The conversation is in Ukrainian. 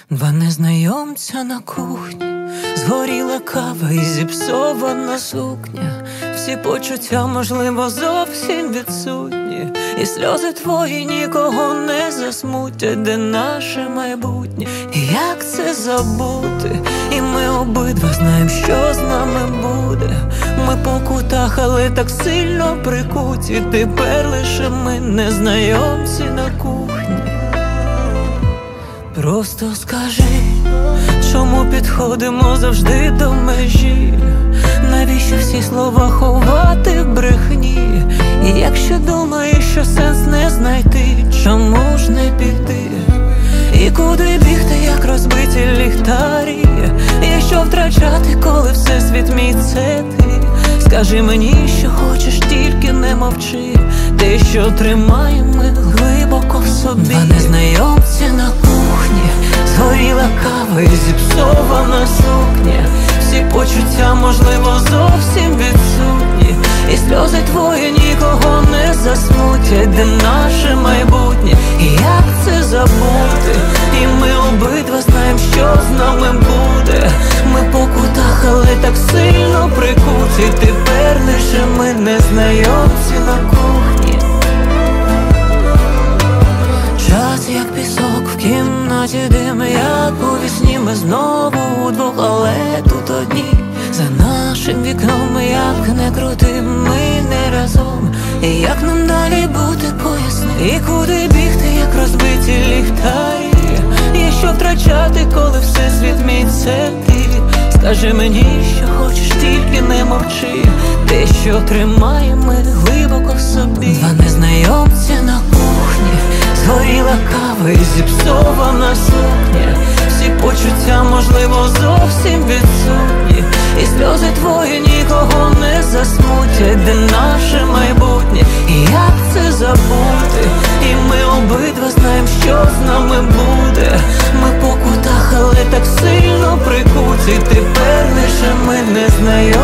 Два незнайомця на кухні, згоріла кава і зіпсована сукня. Всі почуття, можливо, зовсім відсутні, і сльози твої нікого не засмутять. Де наше майбутнє? І як це забути? І ми обидва знаємо, що з нами буде. Ми по кутах, але так сильно прикуті. Тепер лише ми незнайомці на кухні. Просто скажи, чому підходимо завжди до межі? Навіщо всі слова ховати в брехні? І якщо думаєш, що сенс не знайти, чому ж не піти? І куди бігти, як розбиті ліхтарі? Якщо втрачати, коли всесвіт мій це ти? Скажи мені, що хочеш, тільки не мовчи. Те, що тримаємо ми глибоко в собі. Два незнайомці на кухні, згоріла кава і зіпсована сукня. Всі почуття, можливо, зовсім відсутні, і сльози твої нікого не засмутять. Де наше майбутнє? І як це забути? І ми обидва знаємо, що з нами буде. Ми по кутах, але так сильно прикуті. Тепер лише ми незнайомці на кухні. Час як пісок в кімнаті дим, як у вісні ми знову удвох, але тут одні. За нашим вікном, як не крути, ми не разом. І як нам далі бути, поясни? І куди бігти, як розбиті ліхтарі? Є що втрачати, коли всесвіт мій це ти? Скажи мені, що хочеш, тільки не мовчи. Те, що тримаємо ми глибоко в собі. Два незнайомця на кухні, згоріла кава і зіпсована сукня. Всі почуття, можливо, зовсім відсутні, і сльози твої нікого не засмутять. Де наше майбутнє? І як це забути? І ми обидва знаємо, що з нами буде. Ми по кутах, але так сильно прикуті. Тепер лише ми незнайомі.